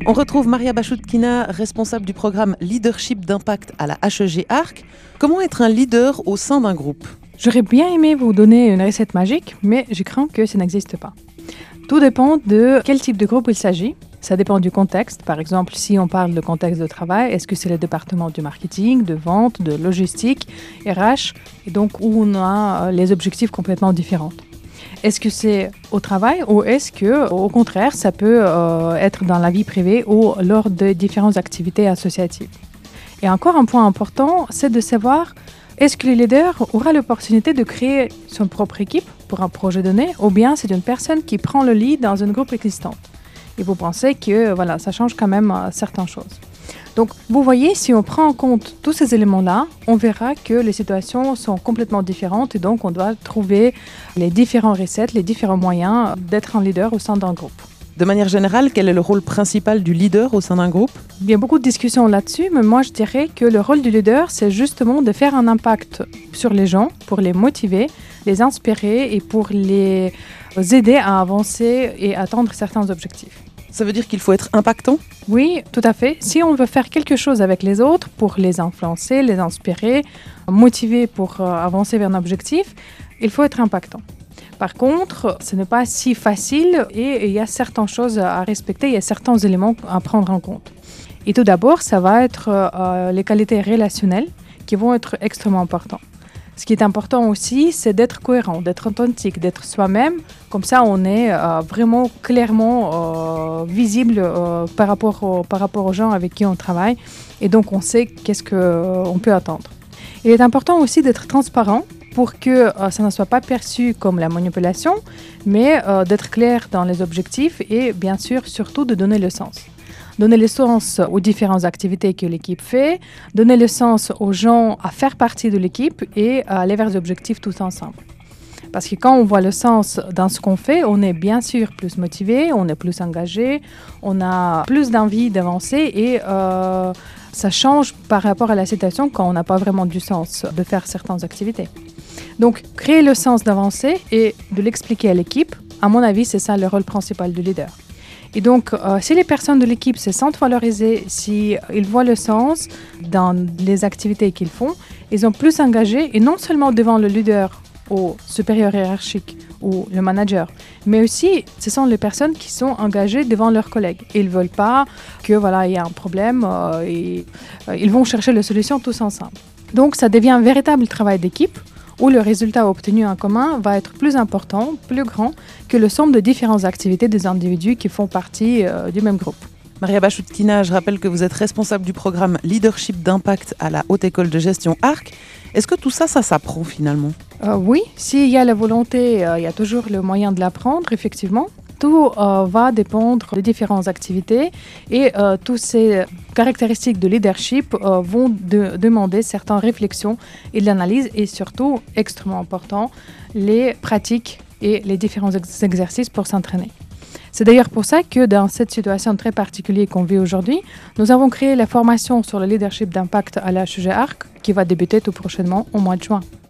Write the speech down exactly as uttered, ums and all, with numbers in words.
On retrouve Maria Bachoutkina, responsable du programme Leadership d'impact à la H E G Arc. Comment être un leader au sein d'un groupe ? J'aurais bien aimé vous donner une recette magique, mais je crains que ça n'existe pas. Tout dépend de quel type de groupe il s'agit. Ça dépend du contexte. Par exemple, si on parle de contexte de travail, est-ce que c'est le département du marketing, de vente, de logistique, R H, et donc où on a les objectifs complètement différents. Est-ce que c'est au travail ou est-ce que, au contraire, ça peut euh, être dans la vie privée ou lors de différentes activités associatives? Et encore un point important, c'est de savoir est-ce que le leader aura l'opportunité de créer son propre équipe pour un projet donné ou bien c'est une personne qui prend le lead dans un groupe existant. Et vous pensez que voilà, ça change quand même euh, certaines choses. Donc, vous voyez, si on prend en compte tous ces éléments-là, on verra que les situations sont complètement différentes et donc on doit trouver les différentes recettes, les différents moyens d'être un leader au sein d'un groupe. De manière générale, quel est le rôle principal du leader au sein d'un groupe ? Il y a beaucoup de discussions là-dessus, mais moi je dirais que le rôle du leader, c'est justement de faire un impact sur les gens, pour les motiver, les inspirer et pour les aider à avancer et atteindre certains objectifs. Ça veut dire qu'il faut être impactant ? Oui, tout à fait. Si on veut faire quelque chose avec les autres pour les influencer, les inspirer, motiver pour euh, avancer vers un objectif, il faut être impactant. Par contre, ce n'est pas si facile et il y a certaines choses à respecter, il y a certains éléments à prendre en compte. Et tout d'abord, ça va être euh, les qualités relationnelles qui vont être extrêmement importantes. Ce qui est important aussi, c'est d'être cohérent, d'être authentique, d'être soi-même. Comme ça, on est euh, vraiment clairement euh, visible euh, par rapport, au, par rapport aux gens avec qui on travaille. Et donc, on sait qu'est-ce qu'on euh, peut attendre. Il est important aussi d'être transparent pour que euh, ça ne soit pas perçu comme la manipulation, mais euh, d'être clair dans les objectifs et bien sûr, surtout de donner le sens. Donner le sens aux différentes activités que l'équipe fait, donner le sens aux gens à faire partie de l'équipe et à aller vers les objectifs tous ensemble. Parce que quand on voit le sens dans ce qu'on fait, on est bien sûr plus motivé, on est plus engagé, on a plus d'envie d'avancer et euh, ça change par rapport à la situation quand on n'a pas vraiment du sens de faire certaines activités. Donc, créer le sens d'avancer et de l'expliquer à l'équipe, à mon avis, c'est ça le rôle principal du leader. Et donc, euh, si les personnes de l'équipe se sentent valorisées, s'ils si voient le sens dans les activités qu'ils font, ils sont plus engagés, et non seulement devant le leader ou supérieur hiérarchique ou le manager, mais aussi ce sont les personnes qui sont engagées devant leurs collègues. Ils ne veulent pas que voilà, il y a un problème, euh, et, euh, ils vont chercher la solution tous ensemble. Donc, ça devient un véritable travail d'équipe, où le résultat obtenu en commun va être plus important, plus grand que le somme de différentes activités des individus qui font partie euh, du même groupe. Maria Bachoutkina, je rappelle que vous êtes responsable du programme Leadership d'impact à la Haute École de Gestion Arc. Est-ce que tout ça, ça s'apprend finalement ? euh, Oui, s'il y a la volonté, euh, il y a toujours le moyen de l'apprendre, effectivement. Tout euh, va dépendre des différentes activités et euh, toutes ces caractéristiques de leadership euh, vont de, demander certaines réflexions et de l'analyse et surtout, extrêmement important, les pratiques et les différents ex- exercices pour s'entraîner. C'est d'ailleurs pour ça que dans cette situation très particulière qu'on vit aujourd'hui, nous avons créé la formation sur le leadership d'impact à la H E G Arc qui va débuter tout prochainement au mois de juin.